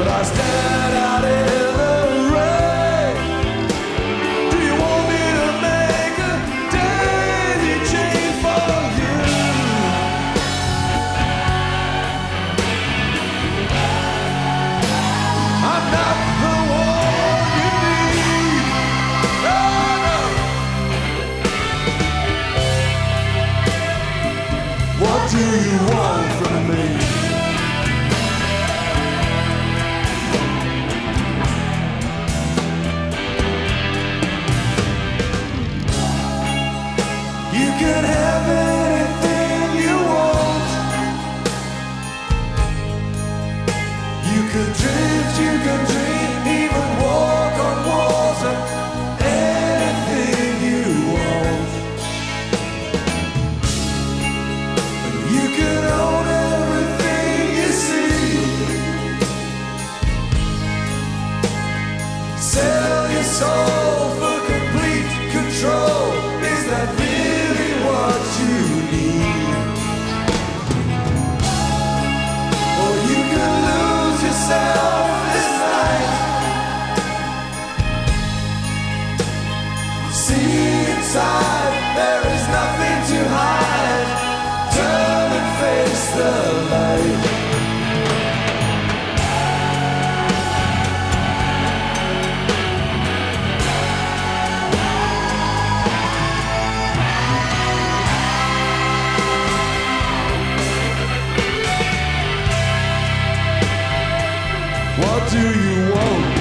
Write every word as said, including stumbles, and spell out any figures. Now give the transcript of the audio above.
but I stand out in the rain. Do you want me to make a daisy chain for you? I'm not the one you need. Oh, no. What do you want from me? You can have anything you want. You can drift, you can dream, even walk on water. Anything you want. You can own everything you see. Sell your soul for complete control. Is that really what you need? Or you can lose yourself this night. See inside, there is nothing to hide. Turn and face the light. What do you want?